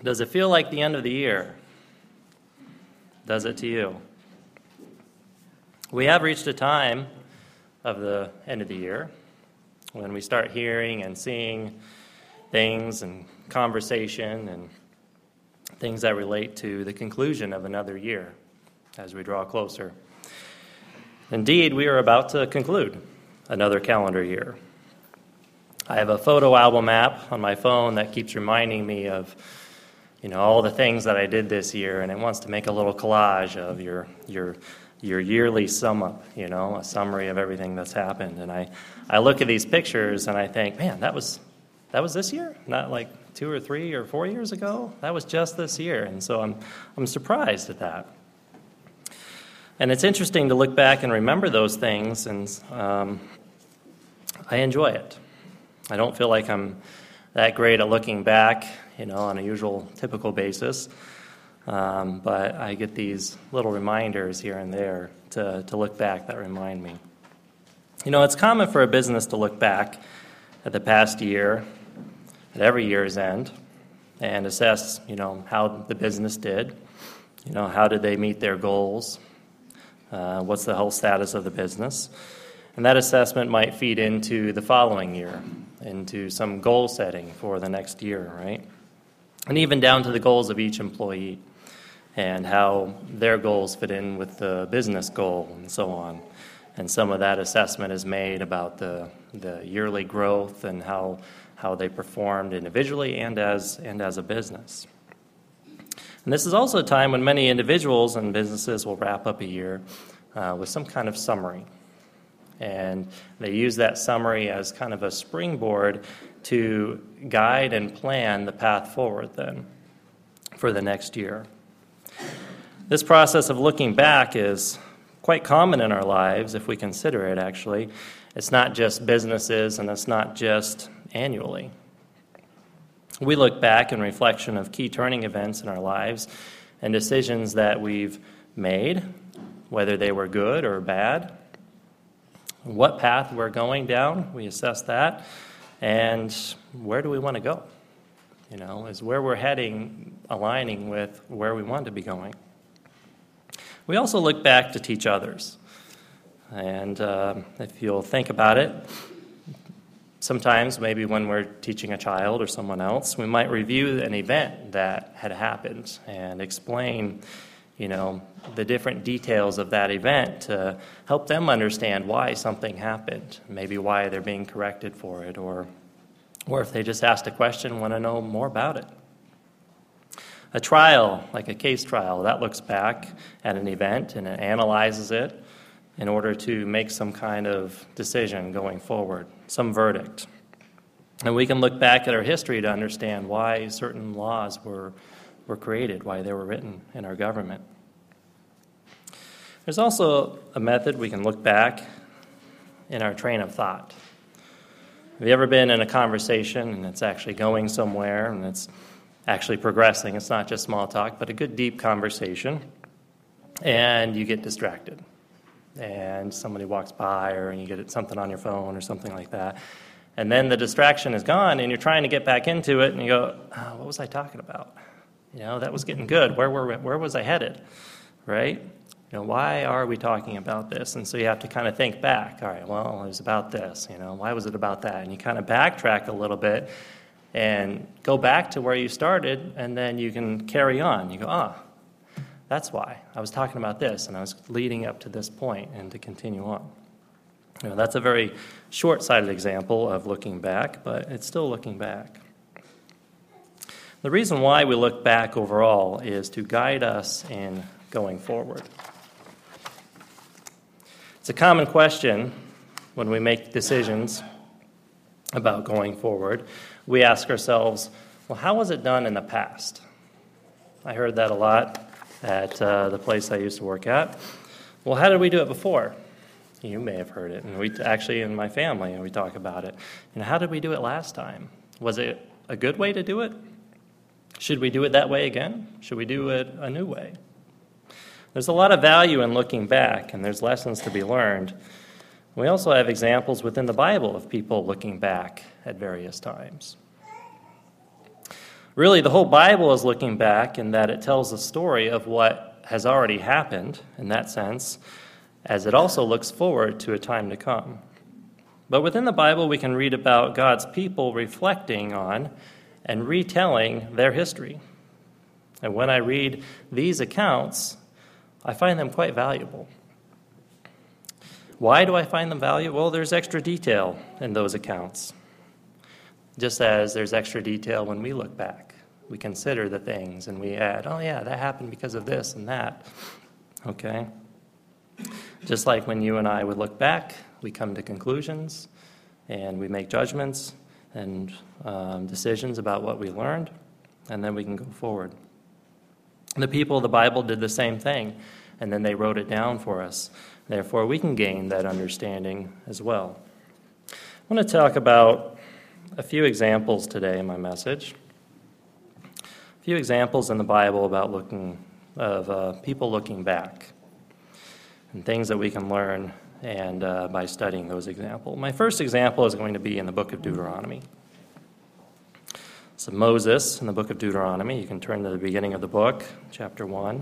Does it feel like the end of the year? Does it to you? We have reached a time of the end of the year when we start hearing and seeing things and conversation and things that relate to the conclusion of another year as we draw closer. Indeed, we are about to conclude another calendar year. I have a photo album app on my phone that keeps reminding me of all the things that I did this year, and it wants to make a little collage of your yearly sum up, a summary of everything that's happened. And I look at these pictures and I think, man, that was this year? Not like 2 or 3 or 4 years ago? That was just this year. And so I'm surprised at that. And it's interesting to look back and remember those things, and I enjoy it. I don't feel like I'm that great at looking back, on a usual, typical basis. But I get these little reminders here and there to look back that remind me. It's common for a business to look back at the past year, at every year's end, and assess, how the business did. How did they meet their goals? What's the health status of the business? And that assessment might feed into the following year, into some goal setting for the next year, right? And even down to the goals of each employee and how their goals fit in with the business goal and so on. And some of that assessment is made about the yearly growth and how they performed individually and as a business. And this is also a time when many individuals and businesses will wrap up a year with some kind of summary. And they use that summary as kind of a springboard to guide and plan the path forward then for the next year. This process of looking back is quite common in our lives if we consider it, actually. It's not just businesses and it's not just annually. We look back in reflection of key turning events in our lives and decisions that we've made, whether they were good or bad. What path we're going down, we assess that. And where do we want to go? Is where we're heading aligning with where we want to be going? We also look back to teach others. And if you'll think about it, sometimes maybe when we're teaching a child or someone else, we might review an event that had happened and explain, the different details of that event to help them understand why something happened, maybe why they're being corrected for it, or if they just asked a question, want to know more about it. A trial, like a case trial, that looks back at an event and it analyzes it in order to make some kind of decision going forward, some verdict. And we can look back at our history to understand why certain laws were created, why they were written in our government. There's also a method we can look back in our train of thought. Have you ever been in a conversation and it's actually going somewhere and it's actually progressing? It's not just small talk, but a good deep conversation, and you get distracted. And somebody walks by, or you get something on your phone or something like that. And then the distraction is gone, and you're trying to get back into it, and you go, what was I talking about? That was getting good. Where was I headed? Right? Why are we talking about this? And so you have to kind of think back. All right, well, it was about this. Why was it about that? And you kind of backtrack a little bit and go back to where you started, and then you can carry on. You go, that's why. I was talking about this, and I was leading up to this point, and to continue on. That's a very short-sighted example of looking back, but it's still looking back. The reason why we look back overall is to guide us in going forward. It's a common question when we make decisions about going forward. We ask ourselves, well, how was it done in the past? I heard that a lot at the place I used to work at. Well, how did we do it before? You may have heard it, and we actually in my family, we talk about it. How did we do it last time? Was it a good way to do it? Should we do it that way again? Should we do it a new way? There's a lot of value in looking back, and there's lessons to be learned. We also have examples within the Bible of people looking back at various times. Really, the whole Bible is looking back in that it tells the story of what has already happened, in that sense, as it also looks forward to a time to come. But within the Bible, we can read about God's people reflecting on and retelling their history. And when I read these accounts, I find them quite valuable. Why do I find them valuable? Well, there's extra detail in those accounts. Just as there's extra detail when we look back. We consider the things and we add, oh yeah, that happened because of this and that. Okay? Just like when you and I would look back, we come to conclusions and we make judgments and decisions about what we learned, and then we can go forward. The people of the Bible did the same thing, and then they wrote it down for us. Therefore, we can gain that understanding as well. I want to talk about a few examples today in my message. A few examples in the Bible about people looking back and things that we can learn and by studying those examples. My first example is going to be in the book of Deuteronomy. So Moses in the book of Deuteronomy. You can turn to the beginning of the book, chapter 1.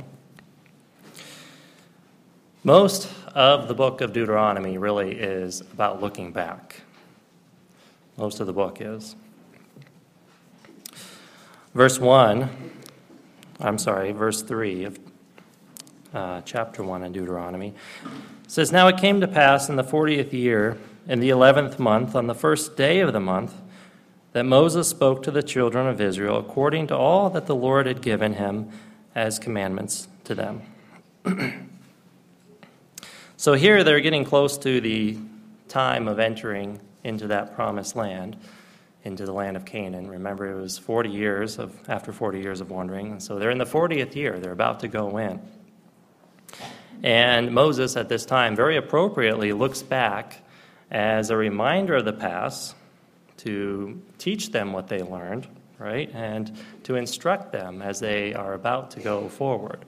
Most of the book of Deuteronomy really is about looking back. Most of the book is. Verse 3 of chapter 1 in Deuteronomy says, Now it came to pass in the 40th year, in the 11th month, on the first day of the month, that Moses spoke to the children of Israel according to all that the Lord had given him as commandments to them. So here they're getting close to the time of entering into that promised land, into the land of Canaan. Remember, it was after 40 years of wandering. And so they're in the 40th year. They're about to go in. And Moses at this time very appropriately looks back as a reminder of the past to teach them what they learned, right? And to instruct them as they are about to go forward.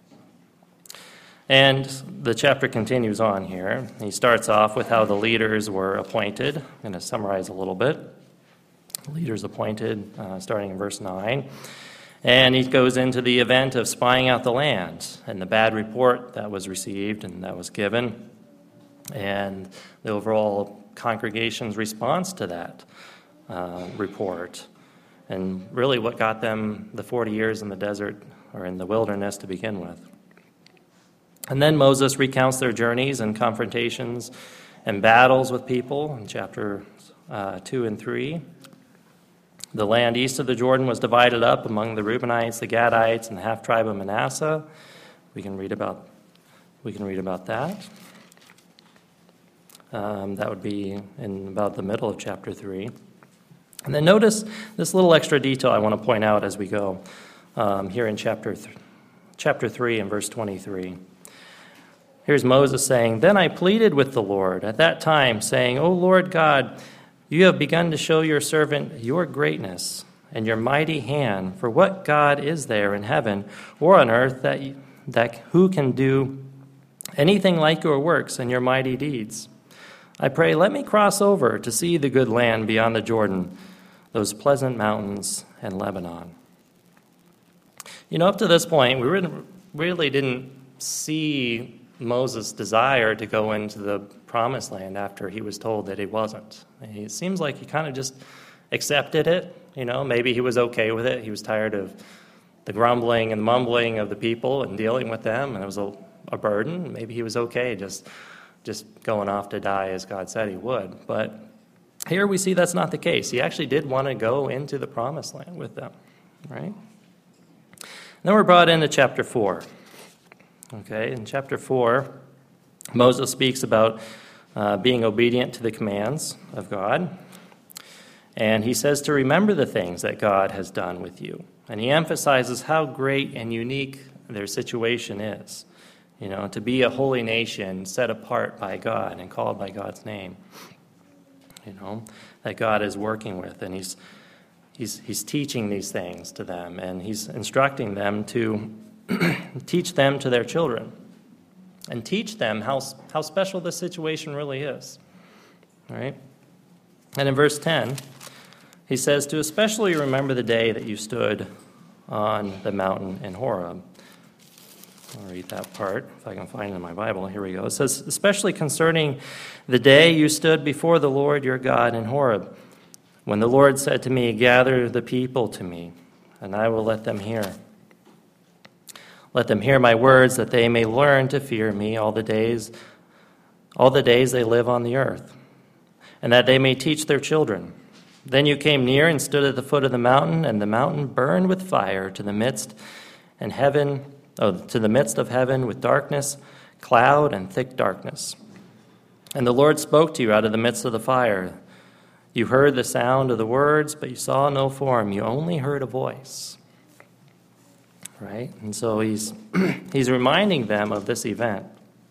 And the chapter continues on here. He starts off with how the leaders were appointed. I'm going to summarize a little bit. Leaders appointed, starting in verse 9. And he goes into the event of spying out the land and the bad report that was received and that was given, and the overall congregation's response to that report, and really what got them the 40 years in the desert or in the wilderness to begin with. And then Moses recounts their journeys and confrontations and battles with people in chapter 2 and 3. The land east of the Jordan was divided up among the Reubenites, the Gadites, and the half-tribe of Manasseh. We can read about that. That would be in about the middle of chapter 3. And then notice this little extra detail I want to point out as we go here in chapter 3 and verse 23. Here's Moses saying, Then I pleaded with the Lord at that time, saying, O Lord God, you have begun to show your servant your greatness and your mighty hand. For what God is there in heaven or on earth that who can do anything like your works and your mighty deeds? I pray, let me cross over to see the good land beyond the Jordan, those pleasant mountains and Lebanon. Up to this point, we really didn't see Moses' desire to go into the promised land after he was told that he wasn't. It seems like he kind of just accepted it. Maybe he was okay with it. He was tired of the grumbling and mumbling of the people and dealing with them, and it was a burden. Maybe he was okay just going off to die as God said he would. But here we see that's not the case. He actually did want to go into the promised land with them, right? Then we're brought into chapter 4. Okay, in chapter 4, Moses speaks about being obedient to the commands of God. And he says to remember the things that God has done with you. And he emphasizes how great and unique their situation is. To be a holy nation set apart by God and called by God's name. That God is working with. And he's teaching these things to them. And he's instructing them to teach them to their children and teach them how special this situation really is. All right? And in verse 10, he says to especially remember the day that you stood on the mountain in Horeb. I'll read that part, if I can find it in my Bible. Here we go. It says, especially concerning the day you stood before the Lord your God in Horeb, when the Lord said to me, gather the people to me, and I will let them hear. Let them hear my words, that they may learn to fear me all the days they live on the earth, and that they may teach their children. Then you came near and stood at the foot of the mountain, and the mountain burned with fire to the midst of heaven with darkness, cloud, and thick darkness. And the Lord spoke to you out of the midst of the fire. You heard the sound of the words, but you saw no form. You only heard a voice. Right? And so he's reminding them of this event.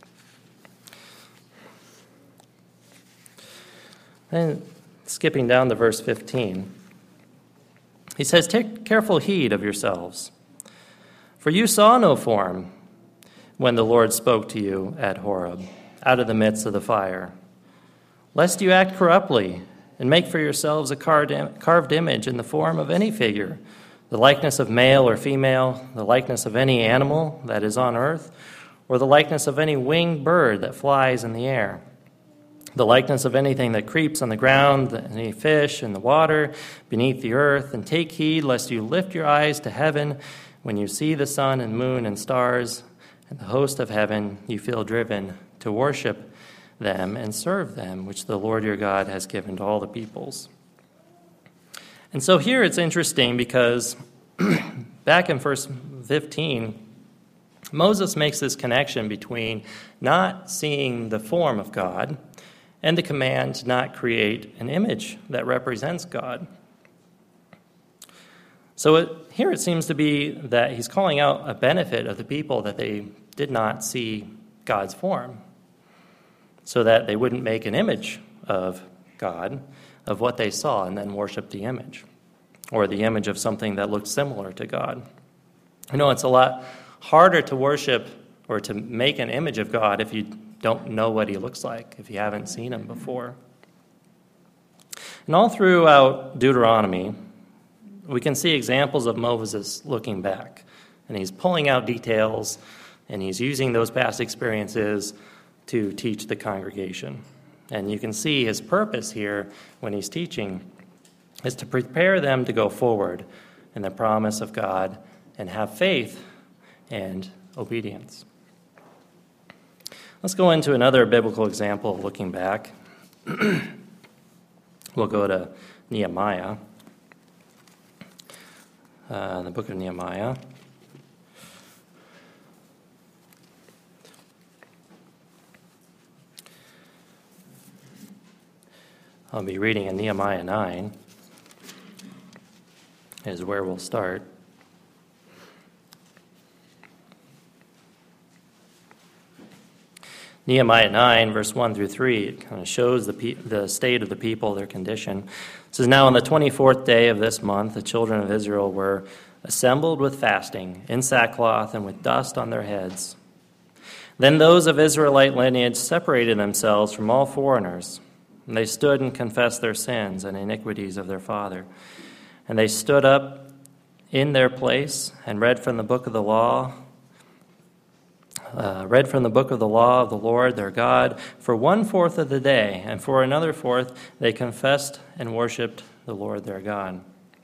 And skipping down to verse 15, he says, take careful heed of yourselves, for you saw no form when the Lord spoke to you at Horeb, out of the midst of the fire, lest you act corruptly and make for yourselves a carved image in the form of any figure, the likeness of male or female, the likeness of any animal that is on earth, or the likeness of any winged bird that flies in the air, the likeness of anything that creeps on the ground, any fish in the water, beneath the earth. And take heed lest you lift your eyes to heaven when you see the sun and moon and stars and the host of heaven, you feel driven to worship them and serve them, which the Lord your God has given to all the peoples. And so here it's interesting because back in verse 15, Moses makes this connection between not seeing the form of God and the command to not create an image that represents God. So here it seems to be that he's calling out a benefit of the people that they did not see God's form, so that they wouldn't make an image of God, of what they saw, and then worship the image, or the image of something that looked similar to God. I know it's a lot harder to worship or to make an image of God if you don't know what he looks like, if you haven't seen him before. And all throughout Deuteronomy, we can see examples of Moses looking back, and he's pulling out details, and he's using those past experiences to teach the congregation. And you can see his purpose here when he's teaching is to prepare them to go forward in the promise of God and have faith and obedience. Let's go into another biblical example of looking back. We'll go to Nehemiah, the book of Nehemiah. I'll be reading in Nehemiah 9, is where we'll start. Nehemiah 9, verse 1 through 3, it kind of shows the state of the people, their condition. It says, now on the 24th day of this month, the children of Israel were assembled with fasting, in sackcloth, and with dust on their heads. Then those of Israelite lineage separated themselves from all foreigners, and they stood and confessed their sins and iniquities of their father. And they stood up in their place and read from the book of the law, of the Lord their God for 1/4 of the day, and for another fourth they confessed and worshipped the Lord their God.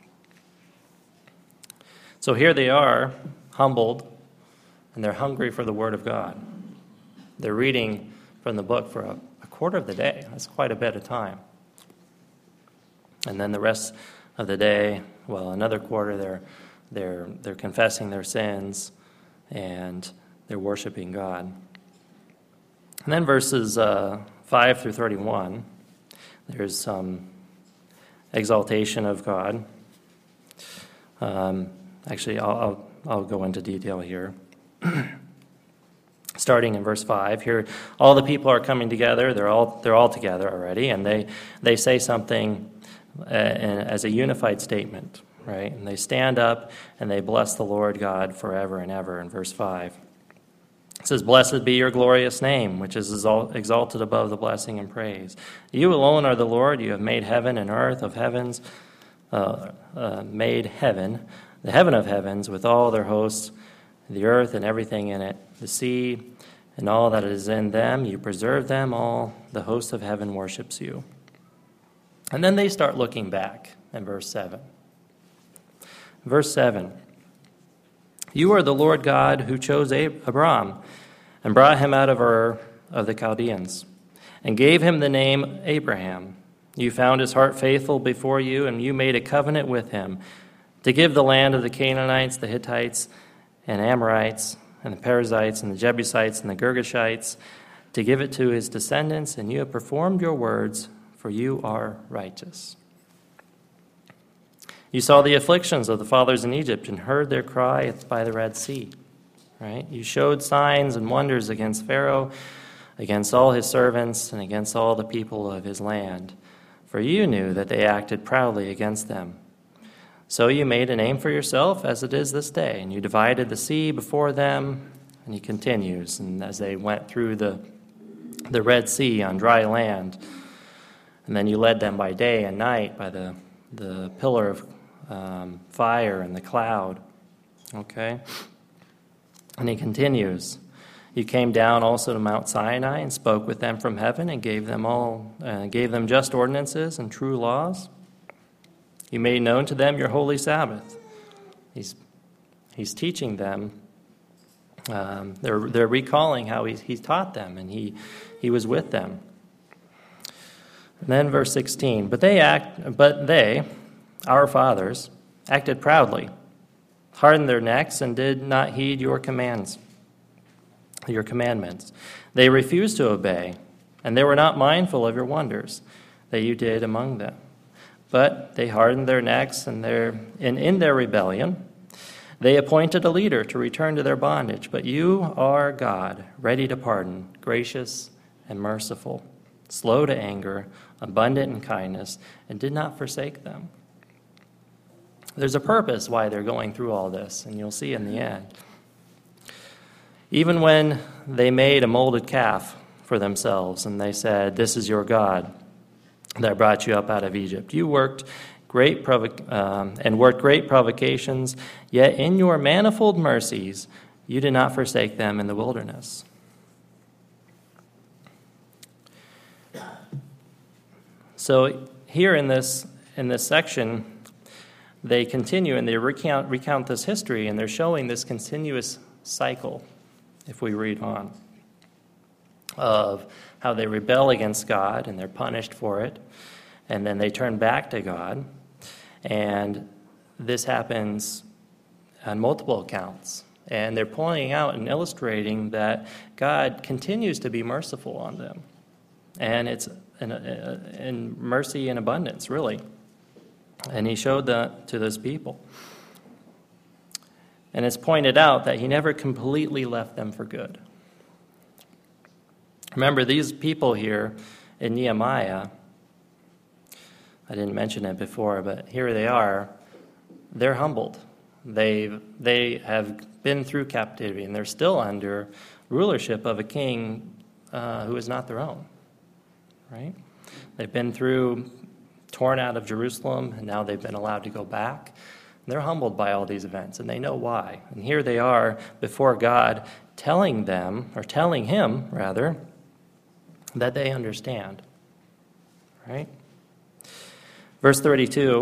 So here they are, humbled, and they're hungry for the word of God. They're reading from the book for a quarter of the day. That's quite a bit of time. And then the rest of the day, well, another quarter, they're confessing their sins and they're worshiping God. And then verses 5 through 31, there's some exaltation of God. Actually, I'll go into detail here. Starting in verse 5, here all the people are coming together. They're all together already, and they say something as a unified statement, right? And they stand up and they bless the Lord God forever and ever. In verse 5, it says, "Blessed be your glorious name, which is exalted above the blessing and praise. You alone are the Lord. You have made heaven and earth of heavens, made heaven, the heaven of heavens, with all their hosts, the earth and everything in it, the sea and all that is in them. You preserve them all. The host of heaven worships you." And then they start looking back in verse 7. Verse 7, "You are the Lord God who chose Abram and brought him out of Ur of the Chaldeans and gave him the name Abraham. You found his heart faithful before you, and you made a covenant with him to give the land of the Canaanites, the Hittites, and Amorites, and the Perizzites, and the Jebusites, and the Girgashites, to give it to his descendants, and you have performed your words, for you are righteous. You saw the afflictions of the fathers in Egypt and heard their cry by the Red Sea." Right? "You showed signs and wonders against Pharaoh, against all his servants, and against all the people of his land. For you knew that they acted proudly against them. So you made a name for yourself as it is this day, and you divided the sea before them." And he continues, "And as they went through the Red Sea on dry land, and then you led them by day and night by the pillar of fire and the cloud." Okay? And he continues, "You came down also to Mount Sinai and spoke with them from heaven and gave them just ordinances and true laws. You made known to them your holy Sabbath." He's teaching them. They're recalling how he taught them, and he was with them. And then verse 16, but they, our fathers, acted proudly, hardened their necks, and did not heed your commandments. They refused to obey, and they were not mindful of your wonders that you did among them. But they hardened their necks, and in their rebellion they appointed a leader to return to their bondage. But you are God, ready to pardon, gracious and merciful, slow to anger, abundant in kindness, and did not forsake them. There's a purpose why they're going through all this, and you'll see in the end. Even when they made a molded calf for themselves, and they said, "This is your God that brought you up out of Egypt," you worked great provocations, yet in your manifold mercies you did not forsake them in the wilderness. So here in this section, they continue and they recount this history, and they're showing this continuous cycle, if we read on, of how they rebel against God and they're punished for it, and then they turn back to God. And this happens on multiple accounts. And they're pointing out and illustrating that God continues to be merciful on them. And it's in mercy and abundance, really. And he showed that to those people. And it's pointed out that he never completely left them for good. Remember, these people here in Nehemiah, I didn't mention it before, but here they are. They're humbled. They have been through captivity, and they're still under rulership of a king who is not their own. Right? They've been torn out of Jerusalem, and now they've been allowed to go back. And they're humbled by all these events, and they know why. And here they are before God, telling him, that they understand. Right? Verse 32,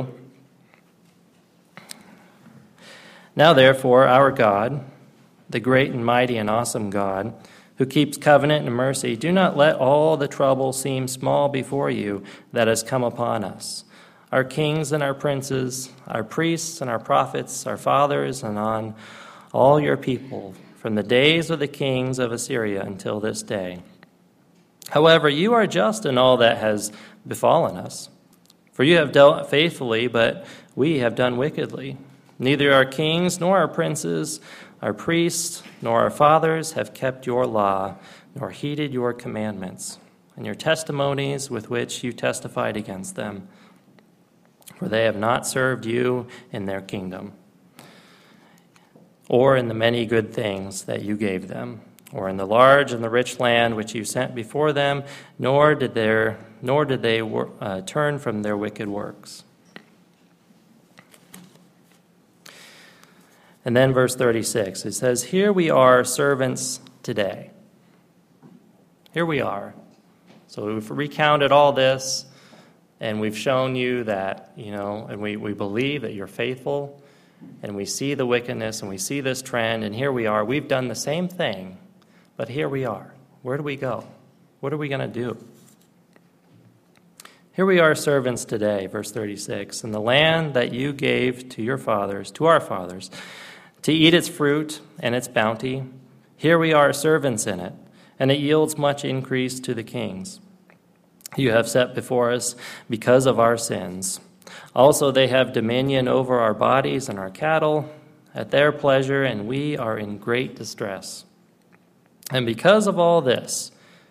now therefore our God, the great and mighty and awesome God, who keeps covenant and mercy, do not let all the trouble seem small before you that has come upon us, our kings and our princes, our priests and our prophets, our fathers, and on all your people, from the days of the kings of Assyria until this day. However, you are just in all that has befallen us. For you have dealt faithfully, but we have done wickedly. Neither our kings, nor our princes, our priests, nor our fathers have kept your law, nor heeded your commandments, and your testimonies with which you testified against them. For they have not served you in their kingdom, or in the many good things that you gave them, or in the large and the rich land which you sent before them, nor did they turn from their wicked works. And then verse 36, it says, here we are servants today. Here we are. So we've recounted all this, and we've shown you that, and we believe that you're faithful, and we see the wickedness, and we see this trend, and here we are. We've done the same thing, but here we are. Where do we go? What are we going to do? Here we are servants today, verse 36, in the land that you gave to our fathers, to eat its fruit and its bounty. Here we are servants in it, and it yields much increase to the kings. You have set before us because of our sins. Also they have dominion over our bodies and our cattle at their pleasure, and we are in great distress. And because of all this,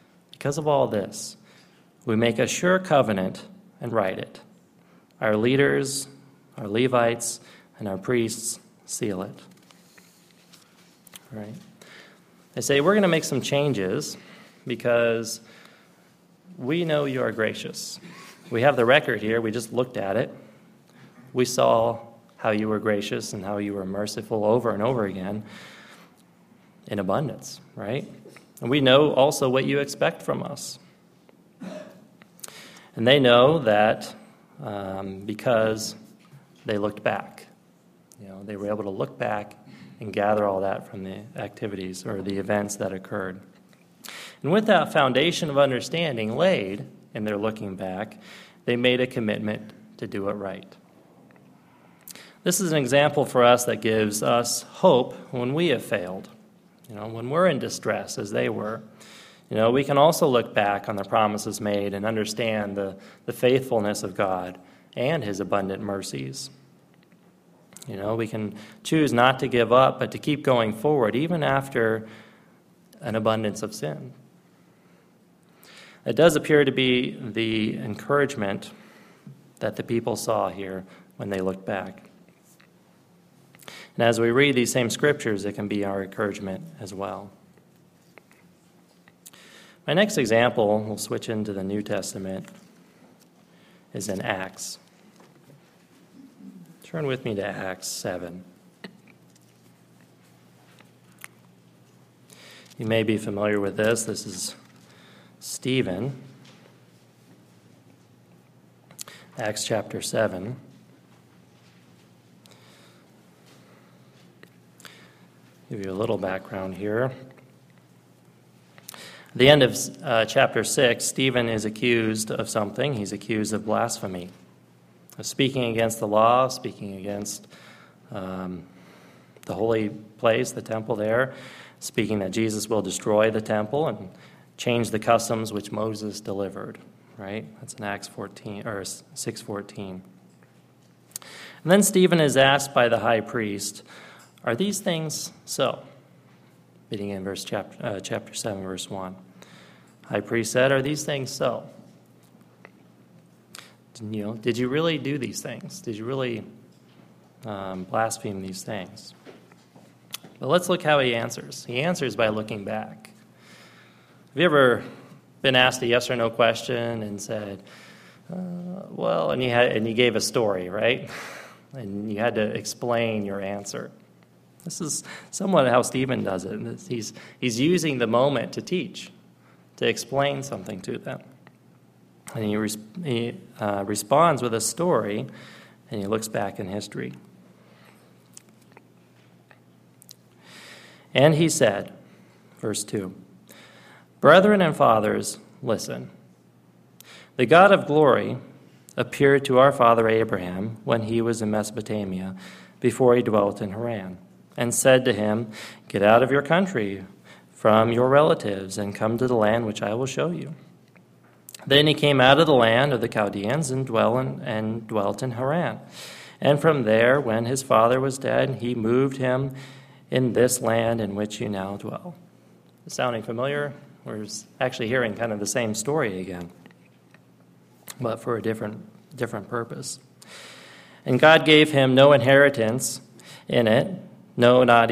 we make a sure covenant and write it. Our leaders, our Levites, and our priests seal it. All right. They say, we're going to make some changes because we know you are gracious. We have the record here. We just looked at it. We saw how you were gracious and how you were merciful over and over again in abundance, right? And we know also what you expect from us. And they know that because they looked back. They were able to look back and gather all that from the activities or the events that occurred. And with that foundation of understanding laid in their looking back, they made a commitment to do it right. This is an example for us that gives us hope when we have failed. When we're in distress, as they were. We can also look back on the promises made and understand the faithfulness of God and his abundant mercies. We can choose not to give up, but to keep going forward, even after an abundance of sin. It does appear to be the encouragement that the people saw here when they looked back. And as we read these same scriptures, it can be our encouragement as well. My next example, we'll switch into the New Testament, is in Acts. Turn with me to Acts 7. You may be familiar with this. This is Stephen. Acts chapter 7. Give you a little background here. At the end of chapter 6, Stephen is accused of something. He's accused of blasphemy, of speaking against the law, speaking against the holy place, the temple there, speaking that Jesus will destroy the temple and change the customs which Moses delivered. Right? That's in Acts 14 or 6:14. And then Stephen is asked by the high priest, "Are these things so?" Beginning in chapter 7, verse 1. High priest said, "Are these things so?" Did you really do these things? Did you really blaspheme these things? But let's look how he answers. He answers by looking back. Have you ever been asked a yes or no question and said, well, and you gave a story, right? And you had to explain your answer. This is somewhat how Stephen does it. He's using the moment to teach, to explain something to them. And he responds with a story, and he looks back in history. And he said, verse 2, "Brethren and fathers, listen. The God of glory appeared to our father Abraham when he was in Mesopotamia, before he dwelt in Haran, and said to him, 'Get out of your country, from your relatives, and come to the land which I will show you.' Then he came out of the land of the Chaldeans and dwelt in Haran. And from there, when his father was dead, he moved him in this land in which you now dwell." Sounding familiar? We're actually hearing kind of the same story again, but for a different purpose. "And God gave him no inheritance in it, not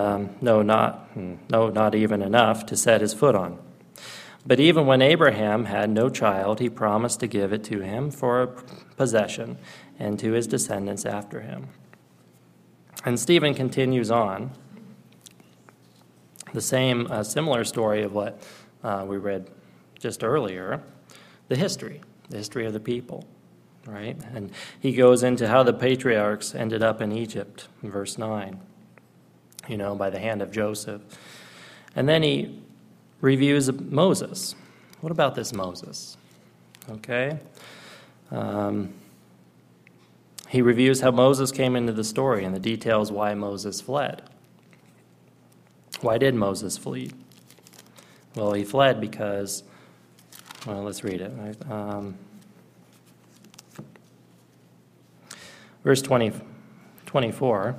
even enough to set his foot on. But even when Abraham had no child, he promised to give it to him for a possession and to his descendants after him. And Stephen continues on the similar story of what we read just earlier, the history of the people, right? And he goes into how the patriarchs ended up in Egypt, in verse 9, by the hand of Joseph. And then he reviews Moses. What about this Moses? Okay. He reviews how Moses came into the story and the details why Moses fled. Why did Moses flee? Well, he fled because, let's read it. Right? Verse 24.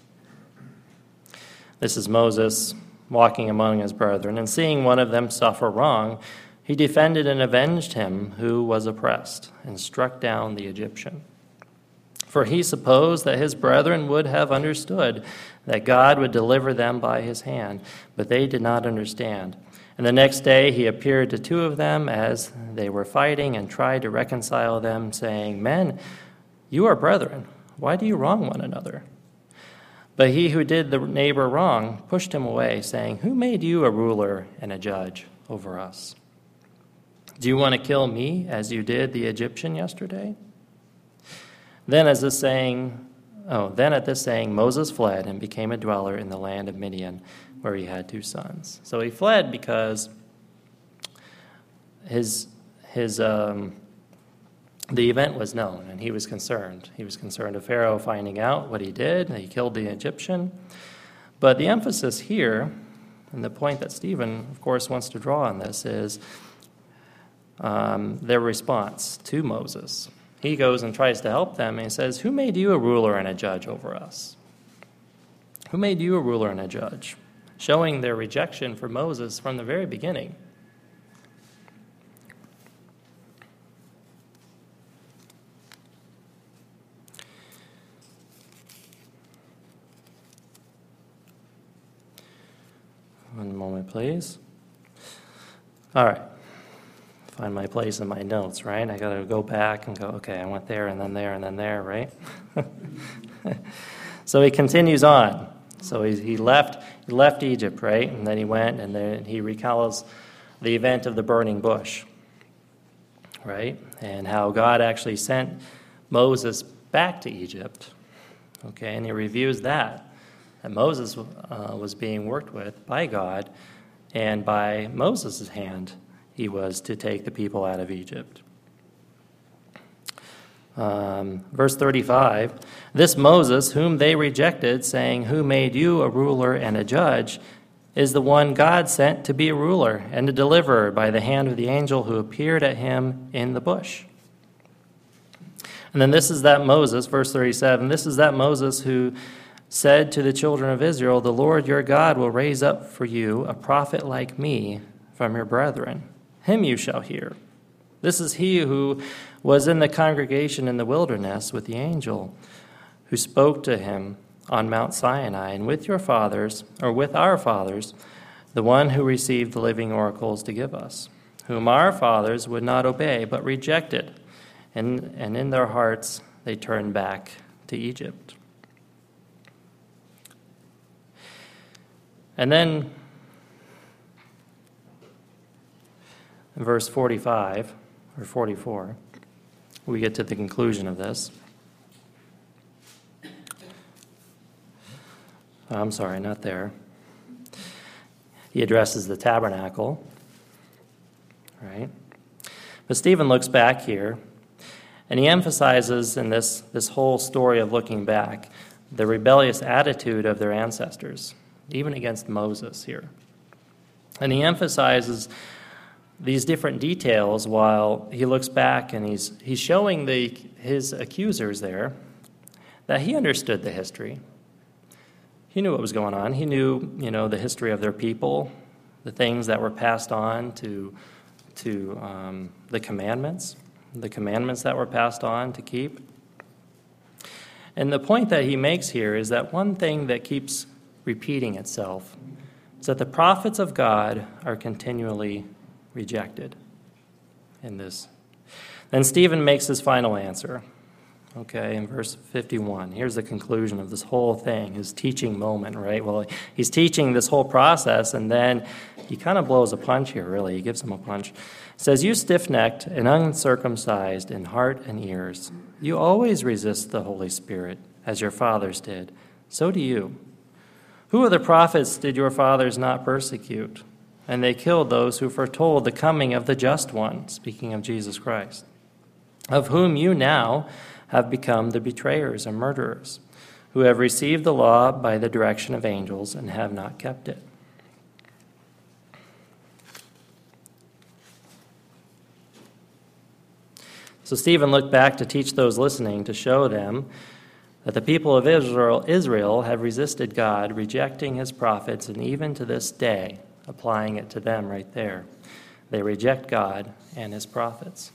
This is Moses walking among his brethren, and seeing one of them suffer wrong, he defended and avenged him who was oppressed, and struck down the Egyptian. For he supposed that his brethren would have understood that God would deliver them by his hand, but they did not understand. And the next day he appeared to two of them as they were fighting, and tried to reconcile them, saying, Men, you are brethren. Why do you wrong one another? But he who did the neighbor wrong pushed him away, saying, Who made you a ruler and a judge over us? Do you want to kill me as you did the Egyptian yesterday? Then at this saying, Moses fled and became a dweller in the land of Midian, where he had 2 sons. So he fled because the event was known, and he was concerned. He was concerned of Pharaoh finding out what he did, and he killed the Egyptian. But the emphasis here, and the point that Stephen, of course, wants to draw on this, is their response to Moses. He goes and tries to help them, and he says, Who made you a ruler and a judge over us? Who made you a ruler and a judge? Showing their rejection for Moses from the very beginning. One moment, please. All right. Find my place in my notes, right? I got to go back and go, okay, I went there and then there and then there, right? So he continues on. So he left Egypt, right? And then he went, and then he recounts the event of the burning bush, right? And how God actually sent Moses back to Egypt, okay? And he reviews that Moses was being worked with by God, and by Moses' hand he was to take the people out of Egypt. Verse 35, This Moses, whom they rejected, saying, Who made you a ruler and a judge, is the one God sent to be a ruler and a deliverer by the hand of the angel who appeared at him in the bush. And then this is that Moses, verse 37, this is that Moses who said to the children of Israel, The Lord your God will raise up for you a prophet like me from your brethren. Him you shall hear. This is he who was in the congregation in the wilderness with the angel who spoke to him on Mount Sinai, and with our fathers, the one who received the living oracles to give us, whom our fathers would not obey, but rejected, and in their hearts they turned back to Egypt. And then in verse 45 or 44, we get to the conclusion of this. I'm sorry, not there. He addresses the tabernacle, right? But Stephen looks back here, and he emphasizes in this whole story of looking back the rebellious attitude of their ancestors, even against Moses here. And he emphasizes these different details while he looks back, and he's showing his accusers there that he understood the history. He knew what was going on. He knew, the history of their people, the things that were passed on to the commandments that were passed on to keep. And the point that he makes here is that one thing that keeps repeating itself is that the prophets of God are continually rejected in this. Then Stephen makes his final answer. Okay, in verse 51, here's the conclusion of this whole thing, his teaching moment, right? Well, he's teaching this whole process, and then he kind of blows a punch here, really. He gives him a punch. It says, "You stiff-necked and uncircumcised in heart and ears, you always resist the Holy Spirit, as your fathers did. So do you. Who of the prophets did your fathers not persecute? And they killed those who foretold the coming of the Just One," speaking of Jesus Christ, "of whom you now have become the betrayers and murderers, who have received the law by the direction of angels and have not kept it." So Stephen looked back to teach those listening, to show them that the people of Israel have resisted God, rejecting his prophets, and even to this day, applying it to them right there. They reject God and his prophets.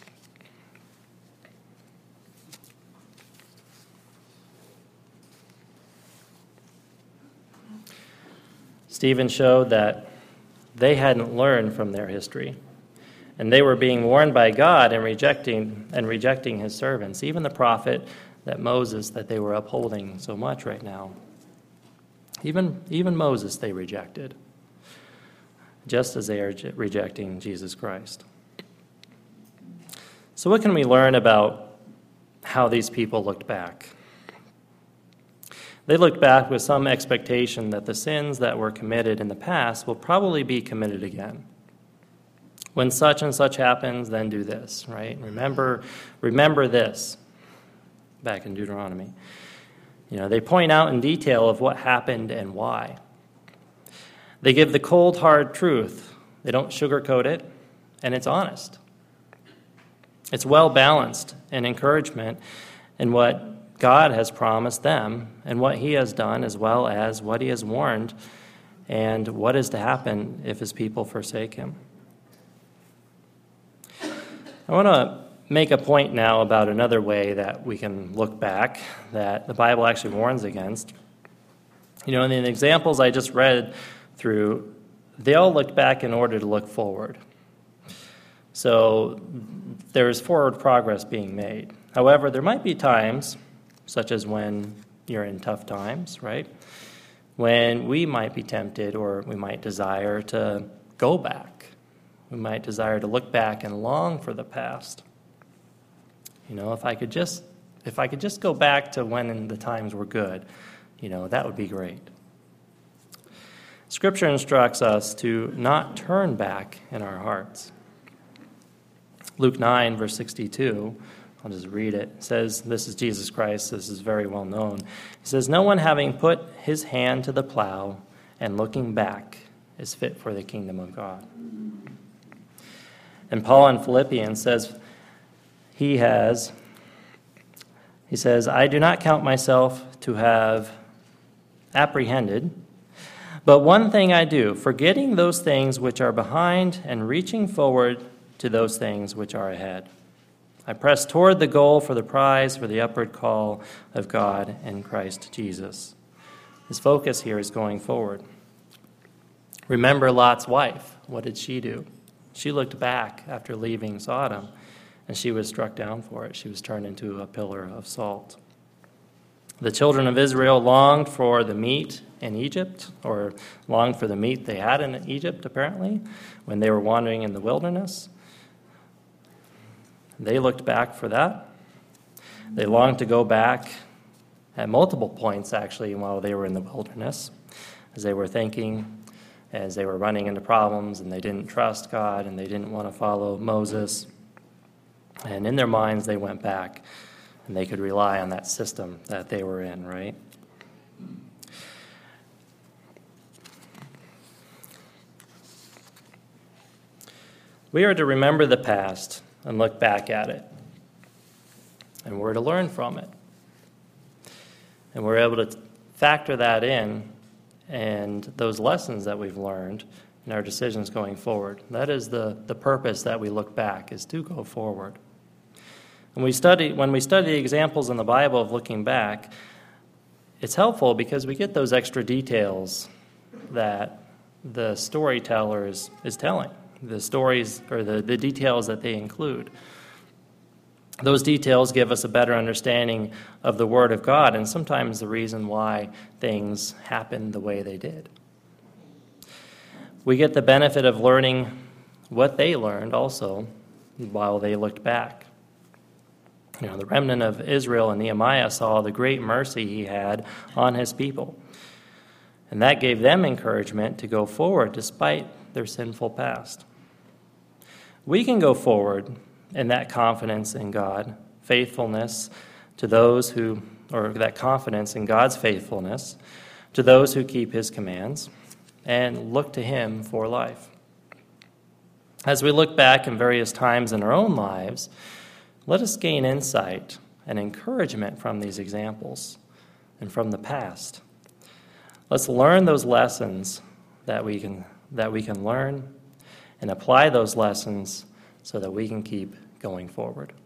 Stephen showed that they hadn't learned from their history, and they were being warned by God and rejecting his servants, even the prophet that Moses that they were upholding so much right now. Even Moses they rejected, just as they are rejecting Jesus Christ. So what can we learn about how these people looked back? They looked back with some expectation that the sins that were committed in the past will probably be committed again. When such and such happens, then do this, right? Remember this, back in Deuteronomy. They point out in detail of what happened and why. They give the cold, hard truth. They don't sugarcoat it, and it's honest. It's well-balanced in encouragement in what God has promised them and what he has done, as well as what he has warned and what is to happen if his people forsake him. I want to make a point now about another way that we can look back that the Bible actually warns against. In the examples I just read through, they all looked back in order to look forward. So there is forward progress being made. However, there might be times, such as when you're in tough times, right? When we might be tempted or we might desire to go back. We might desire to look back and long for the past. If I could just go back to when the times were good, that would be great. Scripture instructs us to not turn back in our hearts. Luke 9, verse 62, I'll just read it. It says, this is Jesus Christ, this is very well known. He says, "No one having put his hand to the plow and looking back is fit for the kingdom of God." And Paul in Philippians says, he says, "I do not count myself to have apprehended, but one thing I do, forgetting those things which are behind and reaching forward to those things which are ahead. I press toward the goal for the prize for the upward call of God in Christ Jesus." His focus here is going forward. Remember Lot's wife. What did she do? She looked back after leaving Sodom, and she was struck down for it. She was turned into a pillar of salt. The children of Israel longed for the meat in Egypt, or longed for the meat they had in Egypt, apparently, when they were wandering in the wilderness. They looked back for that. They longed to go back at multiple points, actually, while they were in the wilderness, as they were thinking, as they were running into problems, and they didn't trust God, and they didn't want to follow Moses. And in their minds, they went back, and they could rely on that system that they were in, right? We are to remember the past and look back at it. And we're to learn from it. And we're able to factor that in and those lessons that we've learned in our decisions going forward. That is the purpose that we look back, is to go forward. And when we study examples in the Bible of looking back, it's helpful because we get those extra details that the storyteller is telling, the stories or the details that they include. Those details give us a better understanding of the Word of God and sometimes the reason why things happened the way they did. We get the benefit of learning what they learned also while they looked back. The remnant of Israel and Nehemiah saw the great mercy he had on his people. And that gave them encouragement to go forward despite their sinful past. We can go forward in that confidence in God, faithfulness to those who, or that confidence in God's faithfulness to those who keep his commands and look to him for life. As we look back in various times in our own lives, let us gain insight and encouragement from these examples and from the past. Let's learn those lessons that we can learn and apply those lessons so that we can keep going forward.